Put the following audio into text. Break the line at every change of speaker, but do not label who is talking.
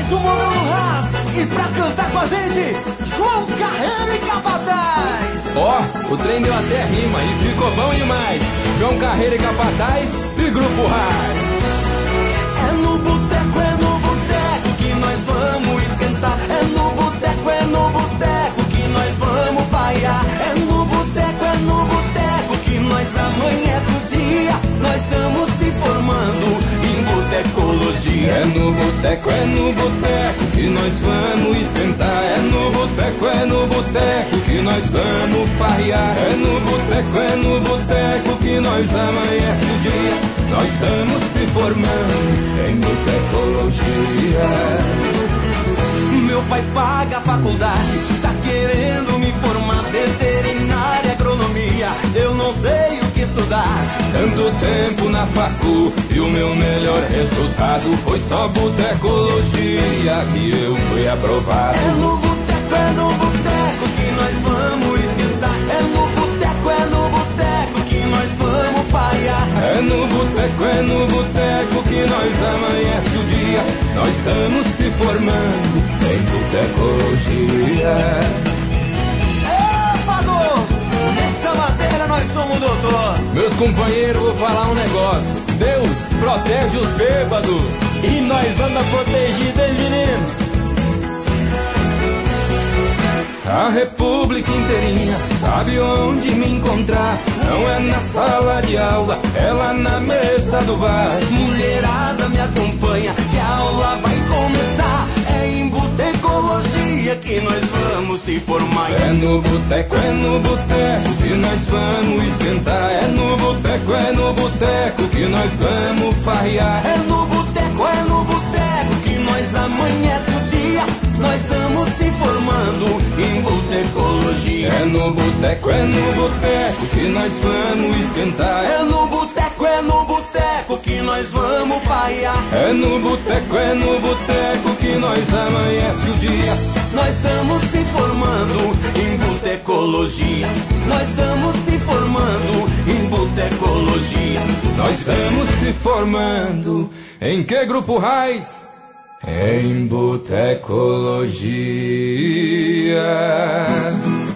mais um Monólogo Haas. E pra cantar com a gente, João Carreiro e Capataz.
Ó, o trem deu até rima e ficou bom demais. João Carreiro e Capataz e Grupo Haas.
É no boteco que nós vamos esquentar. É no boteco que nós vamos vaiar. É no boteco que nós amanhece o dia. Nós estamos se formando em botecologia.
É no boteco que nós vamos esquentar. É no boteco que nós vamos farrear. É no boteco que nós amanhece o dia. Nós estamos se formando em botecologia.
Meu pai paga a faculdade, tá querendo me formar veterinária, agronomia. Eu não sei o que estudar.
Tanto tempo na facu e o meu melhor resultado foi só botecologia que eu fui aprovado.
É no boteco que nós vamos esquentar. É no boteco que nós vamos falhar.
É no boteco que nós amanhece o dia. Nós estamos se formando em botecologia.
Pagou! Nessa matéria nós somos doutor.
Meus companheiros, vou falar um negócio. Deus protege os bêbados e nós anda protegido, hein, menino? A república inteirinha sabe onde me encontrar. Não é na sala de aula, é lá na mesa do bar.
Mulherada me acompanha, que a aula vai começar. É em botecologia que nós vamos se formar.
É no boteco que nós vamos esquentar. É no boteco que nós vamos farrear.
É no boteco que nós amanhece o dia. Nós estamos se formando em botecologia.
É no boteco que nós vamos esquentar.
É no boteco que nós vamos falhar.
É no boteco que nós amanhece o dia.
Nós estamos se formando em botecologia. Nós estamos se formando em botecologia.
Nós estamos se formando em que grupo raiz? Em botecologia.